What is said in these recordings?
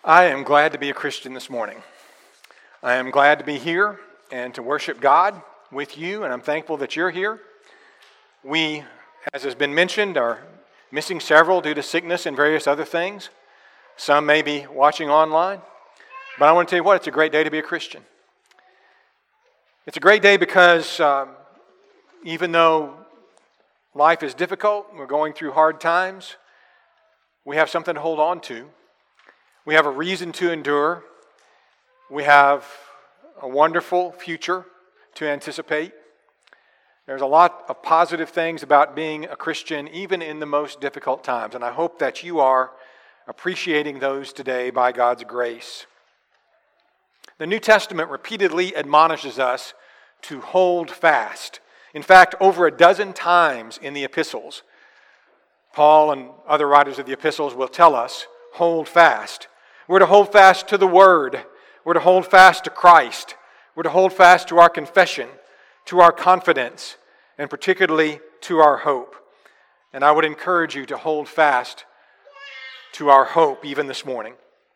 I am glad to be a Christian this morning. I am glad to be here and to worship God with you, and I'm thankful that you're here. We, as has been mentioned, are missing several due to sickness and various other things. Some may be watching online, but I want to tell you what, it's a great day to be a Christian. It's a great day because even though life is difficult, we're going through hard times, we have something to hold on to. We have a reason to endure. We have a wonderful future to anticipate. There's a lot of positive things about being a Christian, even in the most difficult times. And I hope that you are appreciating those today by God's grace. The New Testament repeatedly admonishes us to hold fast. In fact, over a dozen times in the epistles, Paul and other writers of the epistles will tell us, hold fast. We're to hold fast to the Word. We're to hold fast to Christ. We're to hold fast to our confession, to our confidence, and particularly to our hope. And I would encourage you to hold fast to our hope even this morning.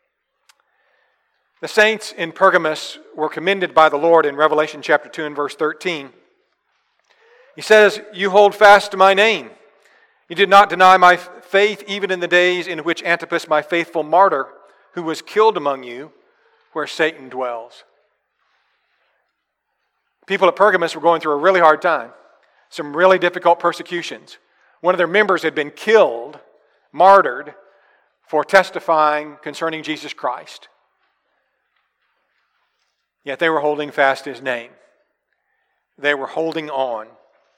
The saints in Pergamos were commended by the Lord in Revelation chapter 2 and verse 13. He says, "You hold fast to my name. You did not deny my faith even in the days in which Antipas, my faithful martyr, who was killed among you, where Satan dwells." People at Pergamos were going through a really hard time. Some really difficult persecutions. One of their members had been killed, martyred, for testifying concerning Jesus Christ. Yet they were holding fast His name. They were holding on.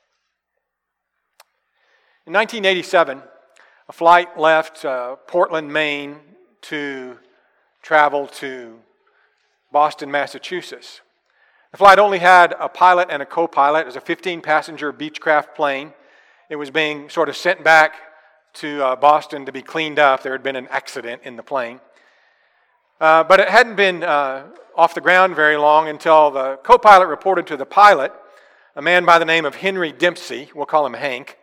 In 1987, a flight left Portland, Maine to travel to Boston, Massachusetts. The flight only had a pilot and a co-pilot. It was a 15-passenger Beechcraft plane. It was being sort of sent back to Boston to be cleaned up. There had been an accident in the plane. But it hadn't been off the ground very long until the co-pilot reported to the pilot, a man by the name of Henry Dempsey, we'll call him Hank,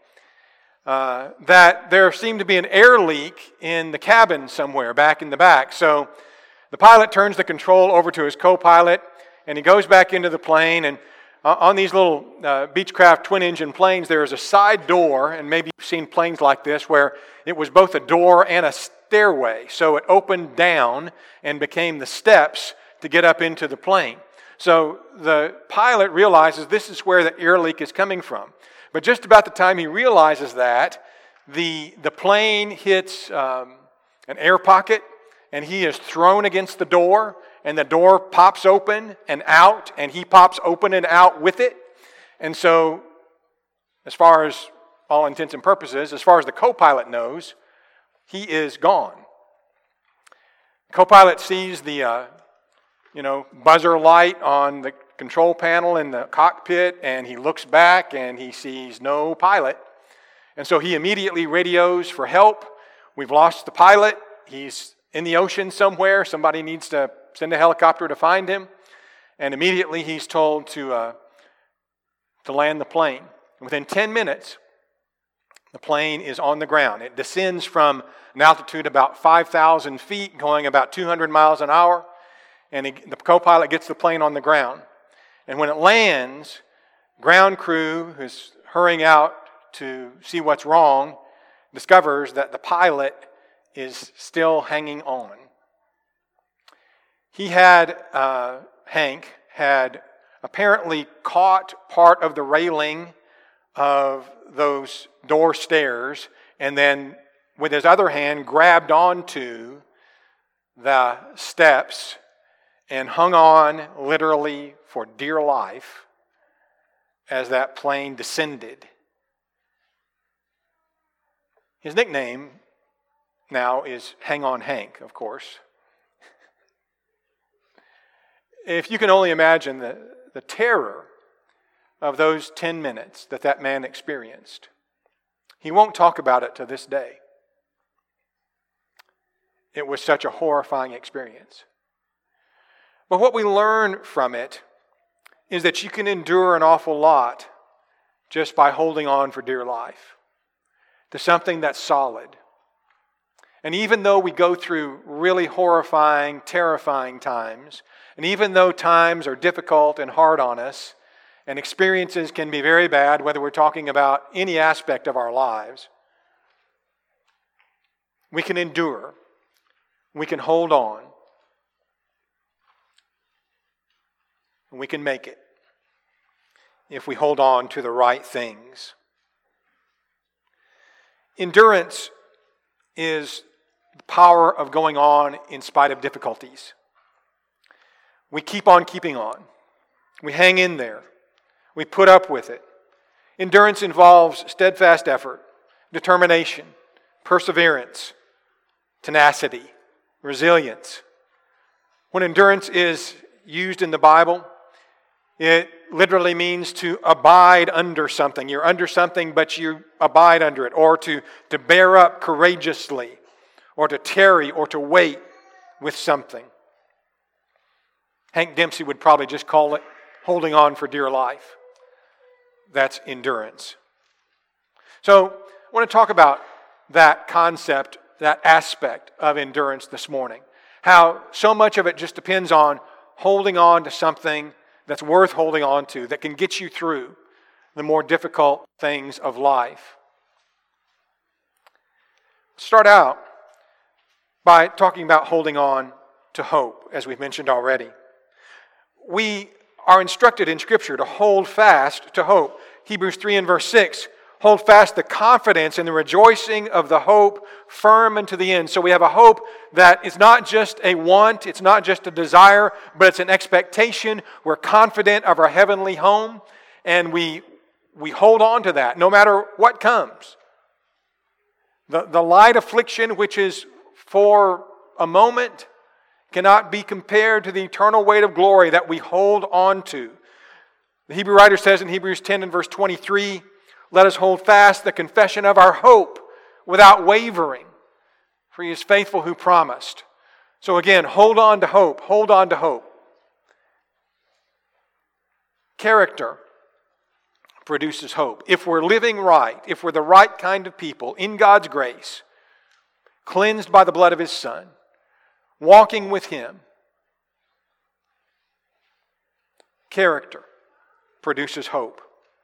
that there seemed to be an air leak in the cabin somewhere back in the back. So the pilot turns the control over to his co-pilot, and he goes back into the plane. And on these little Beechcraft twin-engine planes, there is a side door, and maybe you've seen planes like this, where it was both a door and a stairway. So it opened down and became the steps to get up into the plane. So the pilot realizes this is where the air leak is coming from. But just about the time he realizes that, the plane hits an air pocket, and he is thrown against the door, and the door pops open and out, and he pops open and out with it. And so, as far as all intents and purposes, as far as the co-pilot knows, he is gone. Co-pilot sees the buzzer light on the control panel in the cockpit, and he looks back and he sees no pilot. And so he immediately radios for help. We've lost the pilot. He's in the ocean somewhere. Somebody needs to send a helicopter to find him. And immediately he's told to land the plane. And within 10 minutes, the plane is on the ground. It descends from an altitude about 5,000 feet, going about 200 miles an hour. And the co-pilot gets the plane on the ground. And when it lands, ground crew who's hurrying out to see what's wrong discovers that the pilot is still hanging on. Hank had apparently caught part of the railing of those door stairs, and then with his other hand grabbed onto the steps and hung on literally for dear life as that plane descended. His nickname now is Hang On Hank, of course. If you can only imagine the terror of those 10 minutes that man experienced. He won't talk about it to this day. It was such a horrifying experience. But what we learn from it is that you can endure an awful lot just by holding on for dear life to something that's solid. And even though we go through really horrifying, terrifying times, and even though times are difficult and hard on us, and experiences can be very bad, whether we're talking about any aspect of our lives, we can endure. We can hold on. And we can make it if we hold on to the right things. Endurance is the power of going on in spite of difficulties. We keep on keeping on. We hang in there. We put up with it. Endurance involves steadfast effort, determination, perseverance, tenacity, resilience. When endurance is used in the Bible, it literally means to abide under something. You're under something, but you abide under it, or to bear up courageously, or to tarry, or to wait with something. Hank Dempsey would probably just call it holding on for dear life. That's endurance. So, I want to talk about that concept, that aspect of endurance this morning. How so much of it just depends on holding on to something that's worth holding on to, that can get you through the more difficult things of life. Start out by talking about holding on to hope, as we've mentioned already. We are instructed in Scripture to hold fast to hope. Hebrews 3 and verse 6, hold fast the confidence and the rejoicing of the hope firm unto the end. So we have a hope that is not just a want, it's not just a desire, but it's an expectation. We're confident of our heavenly home, and we hold on to that no matter what comes. The light affliction, which is for a moment, cannot be compared to the eternal weight of glory that we hold on to. The Hebrew writer says in Hebrews 10 and verse 23, let us hold fast the confession of our hope without wavering, for He is faithful who promised. So again, hold on to hope. Hold on to hope. Character produces hope. If we're living right, if we're the right kind of people in God's grace, cleansed by the blood of His Son, walking with Him, character produces hope.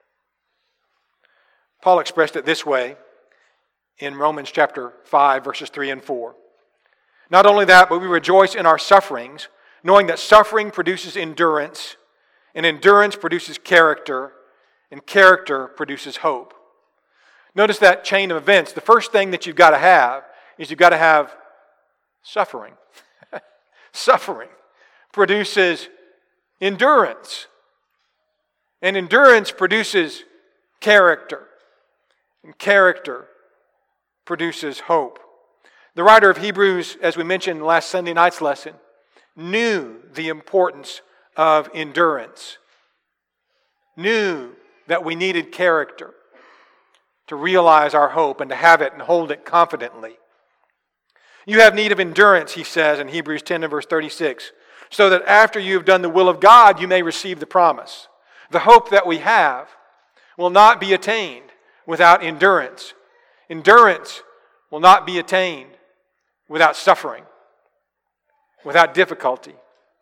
Paul expressed it this way in Romans chapter 5, verses 3 and 4. Not only that, but we rejoice in our sufferings, knowing that suffering produces endurance, and endurance produces character, and character produces hope. Notice that chain of events. The first thing that you've got to have is you've got to have suffering. Suffering produces endurance, and endurance produces character, and character produces hope. The writer of Hebrews, as we mentioned last Sunday night's lesson, knew the importance of endurance, knew that we needed character to realize our hope and to have it and hold it confidently. You have need of endurance, he says in Hebrews 10 and verse 36, so that after you have done the will of God, you may receive the promise. The hope that we have will not be attained without endurance. Endurance will not be attained without suffering, without difficulty.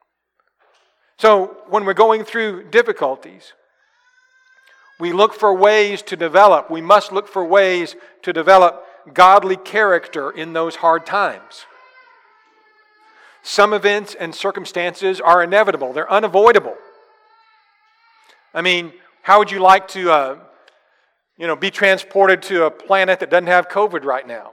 So when we're going through difficulties, we look for ways to develop. We must look for ways to develop godly character in those hard times. Some events and circumstances are inevitable. They're unavoidable. I mean, how would you like to, be transported to a planet that doesn't have COVID right now?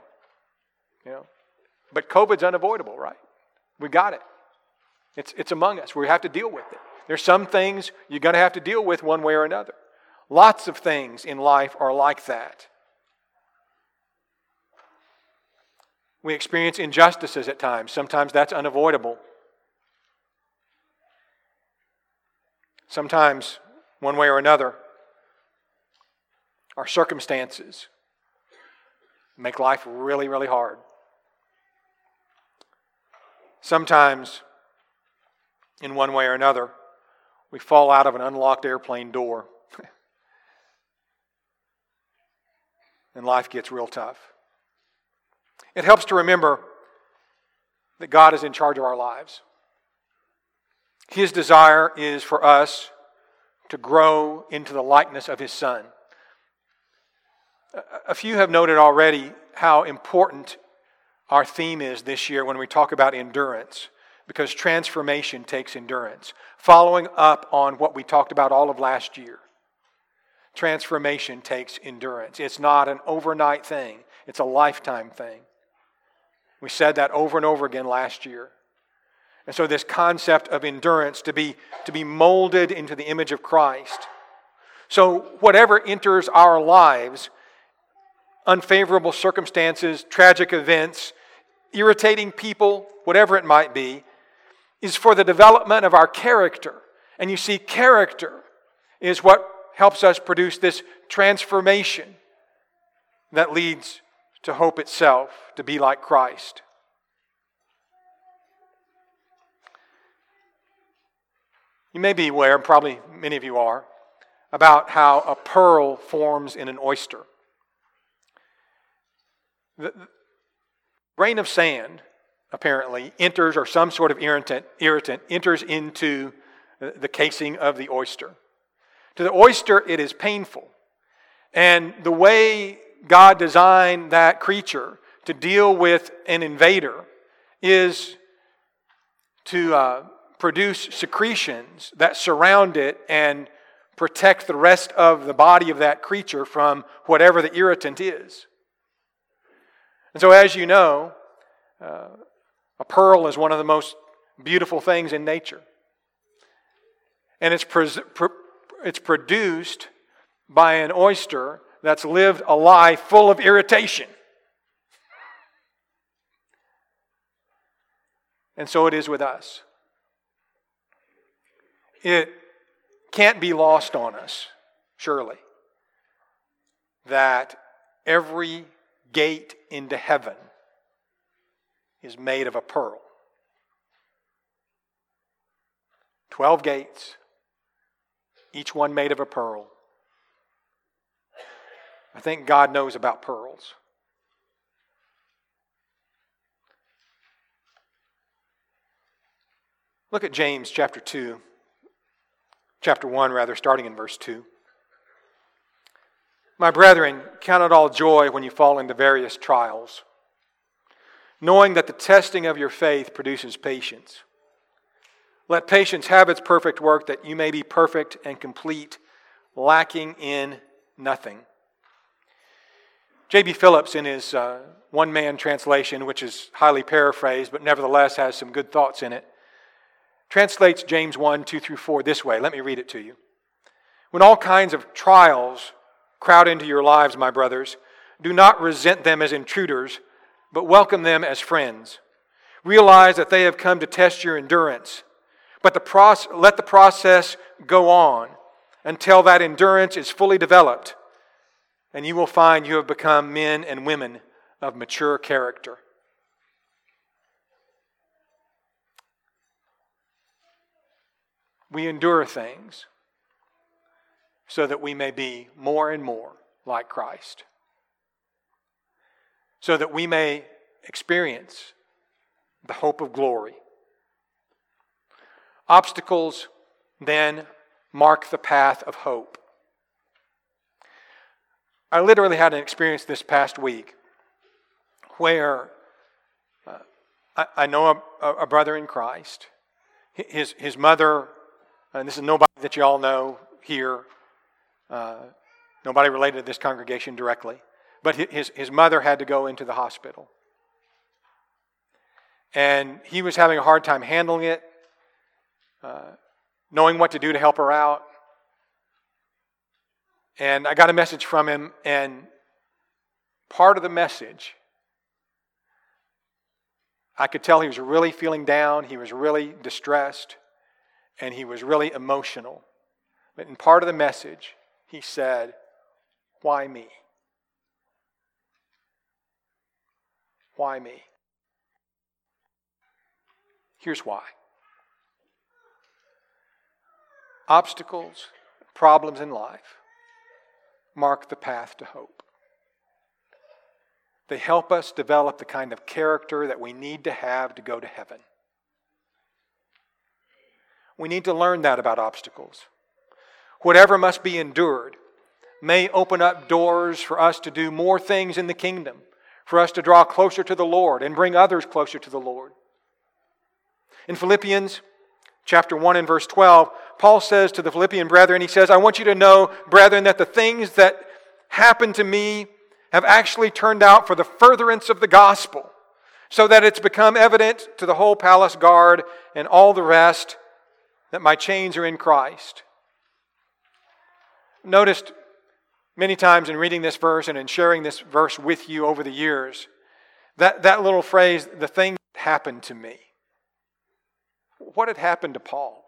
But COVID's unavoidable, right? We got it. It's among us. We have to deal with it. There's some things you're going to have to deal with one way or another. Lots of things in life are like that. We experience injustices at times. Sometimes that's unavoidable. Sometimes, one way or another, our circumstances make life really, really hard. Sometimes, in one way or another, we fall out of an unlocked airplane door and life gets real tough. It helps to remember that God is in charge of our lives. His desire is for us to grow into the likeness of His Son. A few have noted already how important our theme is this year when we talk about endurance, because transformation takes endurance. Following up on what we talked about all of last year. Transformation takes endurance. It's not an overnight thing. It's a lifetime thing. We said that over and over again last year. And so this concept of endurance, to be molded into the image of Christ. So whatever enters our lives, unfavorable circumstances, tragic events, irritating people, whatever it might be, is for the development of our character. And you see, character is what helps us produce this transformation that leads to hope itself, to be like Christ. You may be aware, probably many of you are, about how a pearl forms in an oyster. The grain of sand, apparently, enters, or some sort of irritant enters into the casing of the oyster. To the oyster, it is painful. And the way God designed that creature to deal with an invader is to produce secretions that surround it and protect the rest of the body of that creature from whatever the irritant is. And so, as you know, a pearl is one of the most beautiful things in nature. And it's produced by an oyster that's lived a life full of irritation. And so it is with us. It can't be lost on us, surely, that every gate into heaven is made of a pearl. 12 gates, each one made of a pearl. I think God knows about pearls. Look at James chapter 1, starting in verse 2. My brethren, count it all joy when you fall into various trials, knowing that the testing of your faith produces patience. Let patience have its perfect work, that you may be perfect and complete, lacking in nothing. J.B. Phillips, in his one-man translation, which is highly paraphrased, but nevertheless has some good thoughts in it, translates James 1, 2 through 4 this way. Let me read it to you. When all kinds of trials crowd into your lives, my brothers, do not resent them as intruders, but welcome them as friends. Realize that they have come to test your endurance, but let the process go on until that endurance is fully developed, and you will find you have become men and women of mature character. We endure things so that we may be more and more like Christ, so that we may experience the hope of glory. Obstacles then mark the path of hope. I literally had an experience this past week where I know a brother in Christ. His mother, and this is nobody that you all know here, nobody related to this congregation directly, but his mother had to go into the hospital. And he was having a hard time handling it, knowing what to do to help her out. And I got a message from him, and part of the message, I could tell he was really feeling down, he was really distressed, and he was really emotional. But in part of the message, he said, "Why me? Why me?" Here's why. Obstacles, problems in life mark the path to hope. They help us develop the kind of character that we need to have to go to heaven. We need to learn that about obstacles. Whatever must be endured may open up doors for us to do more things in the kingdom, for us to draw closer to the Lord and bring others closer to the Lord. In Philippians chapter 1 and verse 12, Paul says to the Philippian brethren, he says, I want you to know, brethren, that the things that happened to me have actually turned out for the furtherance of the gospel, so that it's become evident to the whole palace guard and all the rest that my chains are in Christ. Noticed many times in reading this verse and in sharing this verse with you over the years, that little phrase, the thing that happened to me. What had happened to Paul?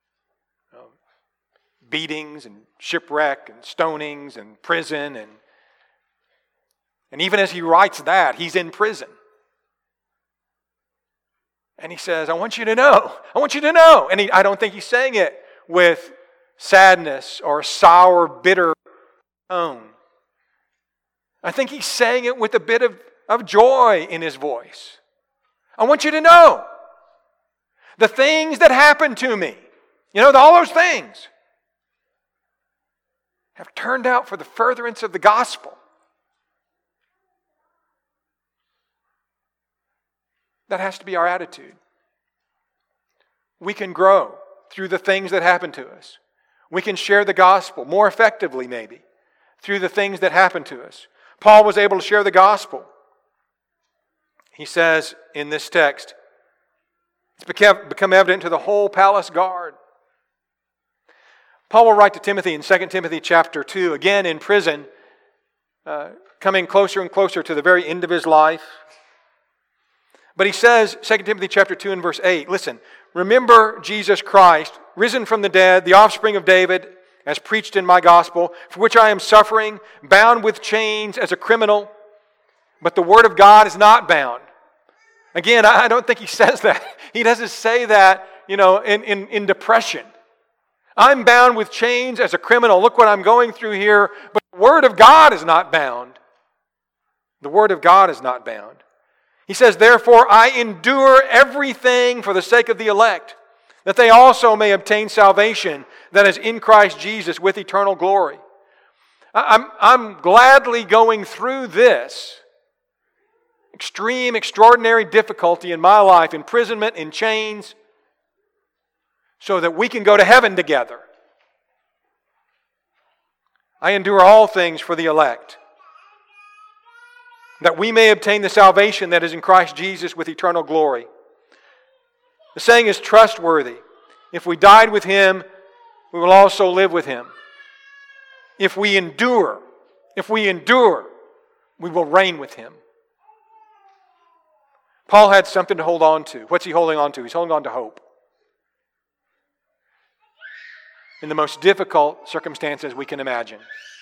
Beatings and shipwreck and stonings and prison and even as he writes that, he's in prison. And he says, I want you to know. And I don't think he's saying it with sadness or sour, bitter tone. I think he's saying it with a bit of joy in his voice. I want you to know the things that happened to me, all those things have turned out for the furtherance of the gospel. That has to be our attitude. We can grow through the things that happen to us. We can share the gospel more effectively, maybe, through the things that happen to us. Paul was able to share the gospel. He says in this text, it's become evident to the whole palace guard. Paul will write to Timothy in 2 Timothy chapter 2, again in prison, coming closer and closer to the very end of his life. But he says, 2 Timothy chapter 2 and verse 8, listen, remember Jesus Christ, risen from the dead, the offspring of David, as preached in my gospel, for which I am suffering, bound with chains as a criminal, but the word of God is not bound. Again, I don't think he says that. He doesn't say that, in depression. I'm bound with chains as a criminal. Look what I'm going through here. But the word of God is not bound. The word of God is not bound. He says, therefore, I endure everything for the sake of the elect, that they also may obtain salvation that is in Christ Jesus with eternal glory. I'm gladly going through this extreme, extraordinary difficulty in my life, imprisonment, in chains, so that we can go to heaven together. I endure all things for the elect, that we may obtain the salvation that is in Christ Jesus with eternal glory. The saying is trustworthy. If we died with Him, we will also live with Him. If we endure, we will reign with Him. Paul had something to hold on to. What's he holding on to? He's holding on to hope. In the most difficult circumstances we can imagine.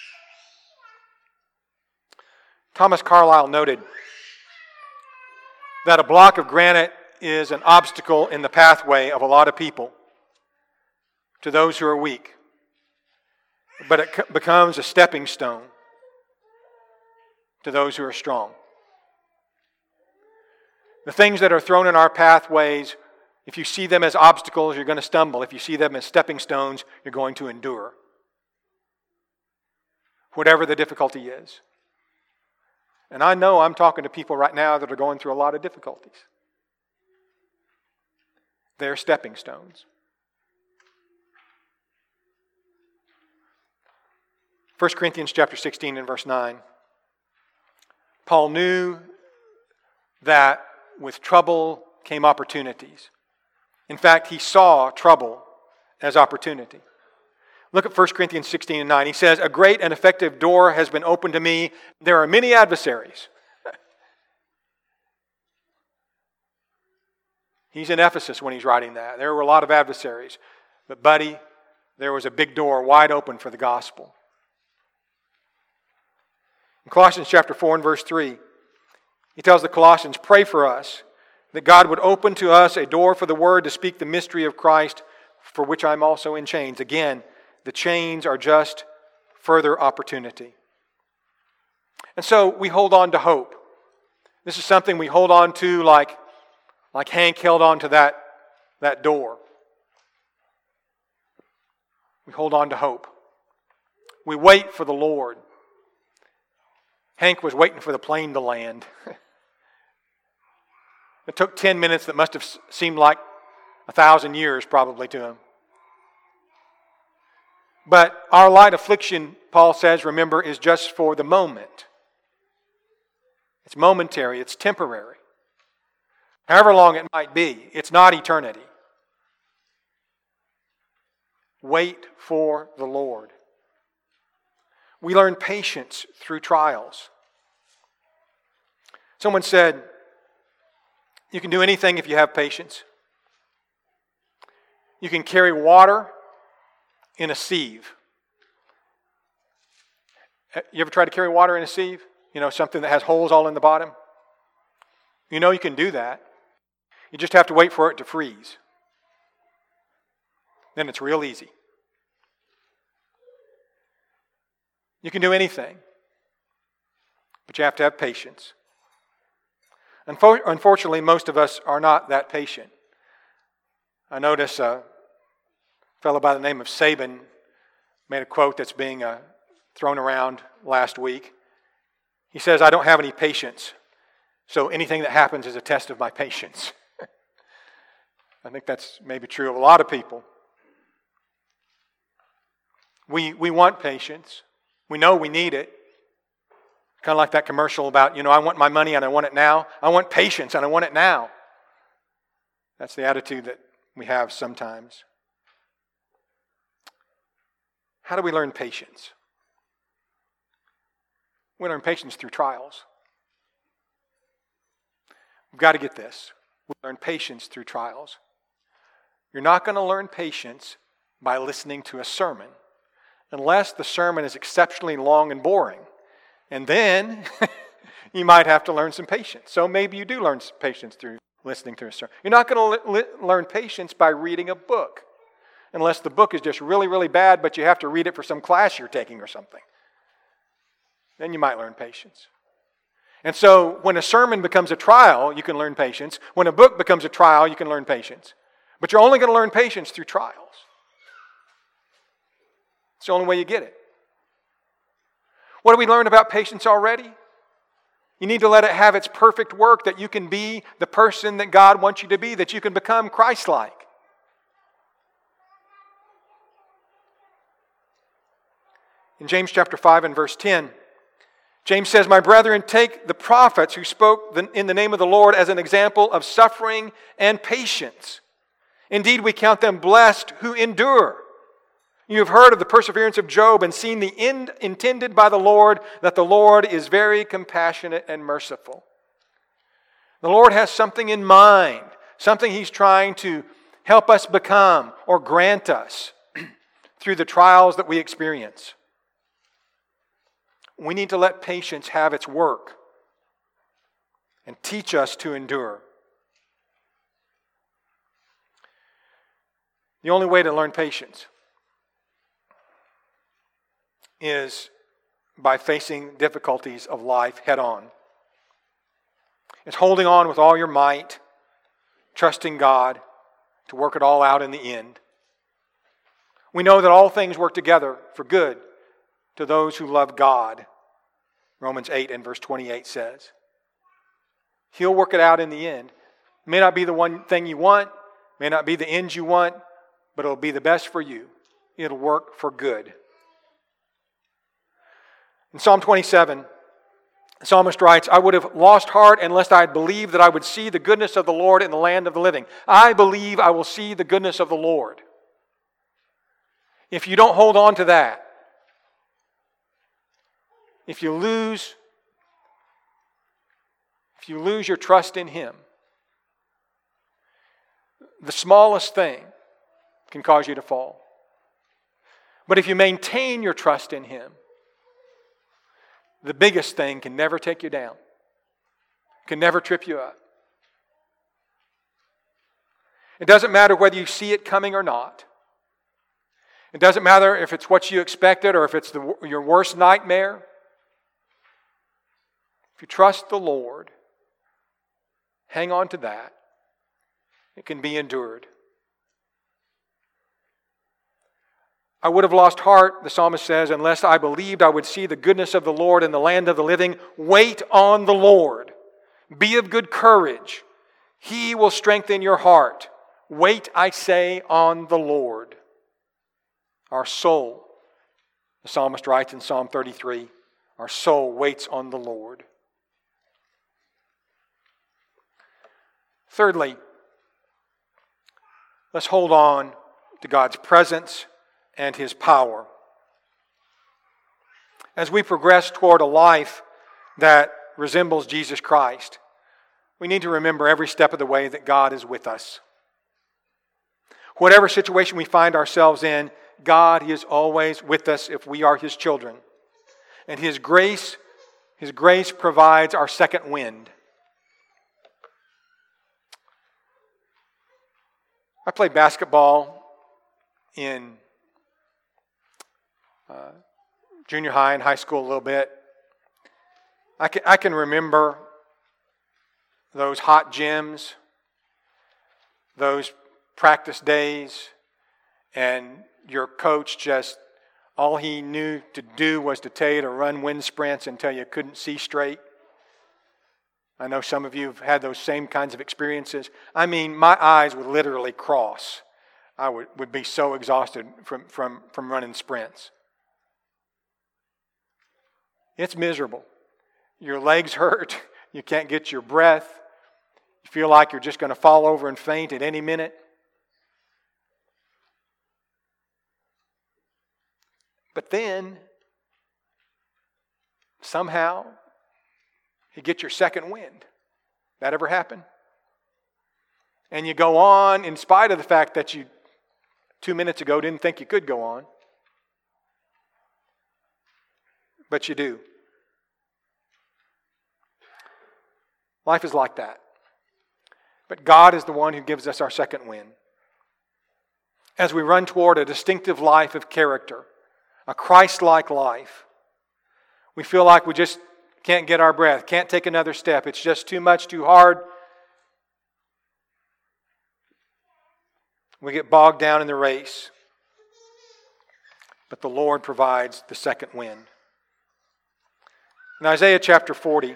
Thomas Carlyle noted that a block of granite is an obstacle in the pathway of a lot of people, to those who are weak. But it becomes a stepping stone to those who are strong. The things that are thrown in our pathways, if you see them as obstacles, you're going to stumble. If you see them as stepping stones, you're going to endure. Whatever the difficulty is. And I know I'm talking to people right now that are going through a lot of difficulties. They're stepping stones. 1 Corinthians chapter 16 and verse 9. Paul knew that with trouble came opportunities. In fact, he saw trouble as opportunity. Look at 1 Corinthians 16 and 9. He says, a great and effective door has been opened to me. There are many adversaries. He's in Ephesus when he's writing that. There were a lot of adversaries. But buddy, there was a big door wide open for the gospel. In Colossians chapter 4 and verse 3, he tells the Colossians, pray for us, that God would open to us a door for the word to speak the mystery of Christ, for which I'm also in chains. Again, the chains are just further opportunity. And so we hold on to hope This is something we hold on to like Hank held on to that door. We hold on to hope. We wait for the Lord. Hank was waiting for the plane to land. It took 10 minutes that must have seemed like 1,000 years probably to him. But our light affliction, Paul says, remember, is just for the moment. It's momentary, it's temporary. However long it might be, it's not eternity. Wait for the Lord. We learn patience through trials. Someone said, you can do anything if you have patience. You can carry water in a sieve. You ever tried to carry water in a sieve? You know, something that has holes all in the bottom? You know you can do that. You just have to wait for it to freeze. Then it's real easy. You can do anything, but you have to have patience. Unfortunately, most of us are not that patient. I notice a fellow by the name of Saban made a quote that's being thrown around last week. He says, I don't have any patience, so anything that happens is a test of my patience. I think that's maybe true of a lot of people. We want patience. We know we need it. Kind of like that commercial about, I want my money and I want it now. I want patience and I want it now. That's the attitude that we have sometimes. How do we learn patience? We learn patience through trials. We've got to get this. We learn patience through trials. You're not going to learn patience by listening to a sermon, unless the sermon is exceptionally long and boring. And then you might have to learn some patience. So maybe you do learn patience through listening to a sermon. You're not going to learn patience by reading a book, unless the book is just really, really bad, but you have to read it for some class you're taking or something. Then you might learn patience. And so when a sermon becomes a trial, you can learn patience. When a book becomes a trial, you can learn patience. But you're only going to learn patience through trials. It's the only way you get it. What do we learn about patience already? You need to let it have its perfect work, that you can be the person that God wants you to be, that you can become Christ-like. In James chapter 5 and verse 10, James says, My brethren, take the prophets who spoke in the name of the Lord as an example of suffering and patience. Indeed, we count them blessed who endure. You have heard of the perseverance of Job and seen the end intended by the Lord, that the Lord is very compassionate and merciful. The Lord has something in mind, something He's trying to help us become or grant us through the trials that we experience. We need to let patience have its work and teach us to endure. The only way to learn patience is by facing difficulties of life head on. It's holding on with all your might, trusting God to work it all out in the end. We know that all things work together for good to those who love God. Romans 8 and verse 28 says. He'll work it out in the end. It may not be the one thing you want, may not be the end you want, but it'll be the best for you. It'll work for good. In Psalm 27, the psalmist writes, I would have lost heart unless I had believed that I would see the goodness of the Lord in the land of the living. I believe I will see the goodness of the Lord. If you don't hold on to that, if you lose your trust in Him, the smallest thing can cause you to fall. But if you maintain your trust in Him, the biggest thing can never take you down, can never trip you up. It doesn't matter whether you see it coming or not. It doesn't matter if it's what you expected or if it's your worst nightmare. If you trust the Lord, Hang on to that. It can be endured. I would have lost heart, the psalmist says, unless I believed I would see the goodness of the Lord in the land of the living. Wait on the Lord. Be of good courage. He will strengthen your heart. Wait, I say, on the Lord. Our soul, the psalmist writes in Psalm 33, our soul waits on the Lord. Thirdly, let's hold on to God's presence and His power. As we progress toward a life that resembles Jesus Christ, we need to remember every step of the way that God is with us. Whatever situation we find ourselves in, God is always with us if we are His children. And His grace provides our second wind. I played basketball in junior high and high school a little bit. I can remember those hot gyms, those practice days, and your coach just, all he knew to do was to tell you to run wind sprints until you couldn't see straight. I know some of you have had those same kinds of experiences. I mean, my eyes would literally cross. I would be so exhausted from running sprints. It's miserable. Your legs hurt. You can't get your breath. You feel like you're just going to fall over and faint at any minute. But then, somehow, you get your second wind. That ever happen? And you go on in spite of the fact that you 2 minutes ago didn't think you could go on. But you do. Life is like that. But God is the one who gives us our second wind. As we run toward a distinctive life of character, a Christ-like life, we feel like we just can't get our breath, can't take another step. It's just too much, too hard. We get bogged down in the race. But the Lord provides the second wind. In Isaiah chapter 40,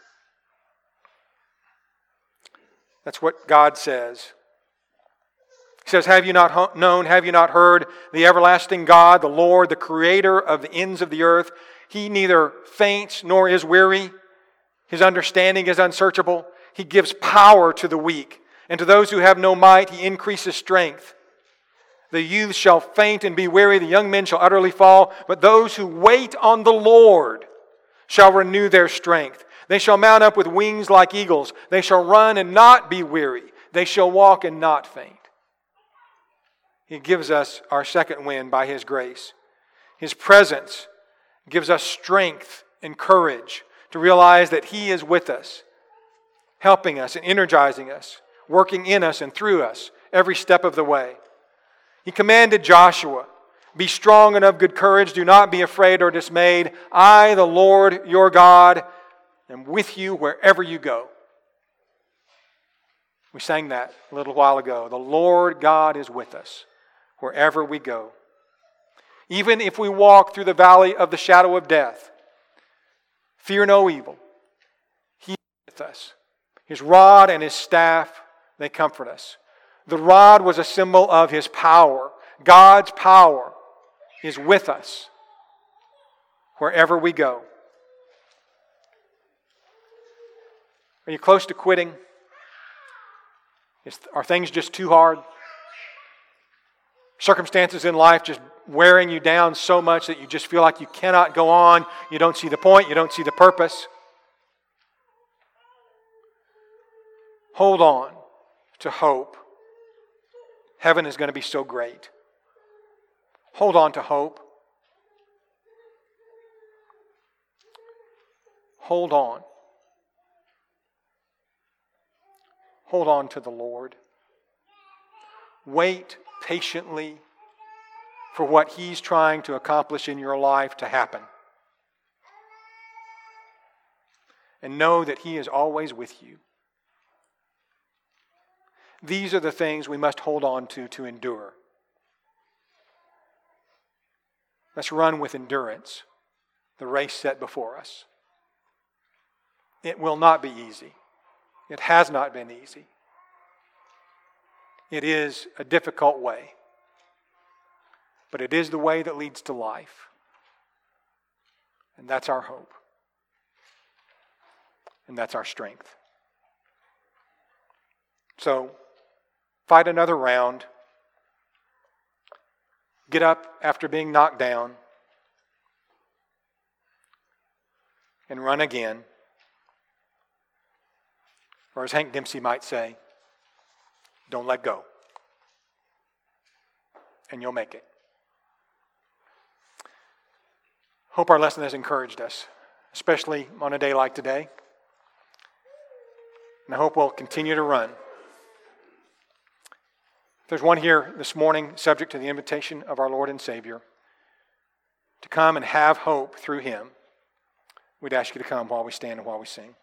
that's what God says. He says, have you not known, have you not heard, the everlasting God, the Lord, the creator of the ends of the earth? He neither faints nor is weary. His understanding is unsearchable. He gives power to the weak, and to those who have no might, He increases strength. The youth shall faint and be weary, the young men shall utterly fall, but those who wait on the Lord shall renew their strength. They shall mount up with wings like eagles. They shall run and not be weary. They shall walk and not faint. He gives us our second wind by His grace. His presence gives us strength and courage to realize that He is with us, helping us and energizing us, working in us and through us every step of the way. He commanded Joshua, be strong and of good courage. Do not be afraid or dismayed. I, the Lord your God, am with you wherever you go. We sang that a little while ago. The Lord God is with us wherever we go. Even if we walk through the valley of the shadow of death, fear no evil. He is with us. His rod and His staff, they comfort us. The rod was a symbol of His power. God's power is with us wherever we go. Are you close to quitting? Are things just too hard? Circumstances in life just wearing you down so much that you just feel like you cannot go on. You don't see the point. You don't see the purpose. Hold on to hope. Heaven is going to be so great. Hold on to hope. Hold on. Hold on to the Lord. Wait patiently for what He's trying to accomplish in your life to happen. And know that He is always with you. These are the things we must hold on to endure. Let's run with endurance the race set before us. It will not be easy. It has not been easy. It is a difficult way, but it is the way that leads to life. And that's our hope. And that's our strength. So, fight another round. Get up after being knocked down. And run again. Or as Hank Dempsey might say, don't let go. And you'll make it. Hope our lesson has encouraged us, especially on a day like today. And I hope we'll continue to run. If there's one here this morning subject to the invitation of our Lord and Savior to come and have hope through Him, we'd ask you to come while we stand and while we sing.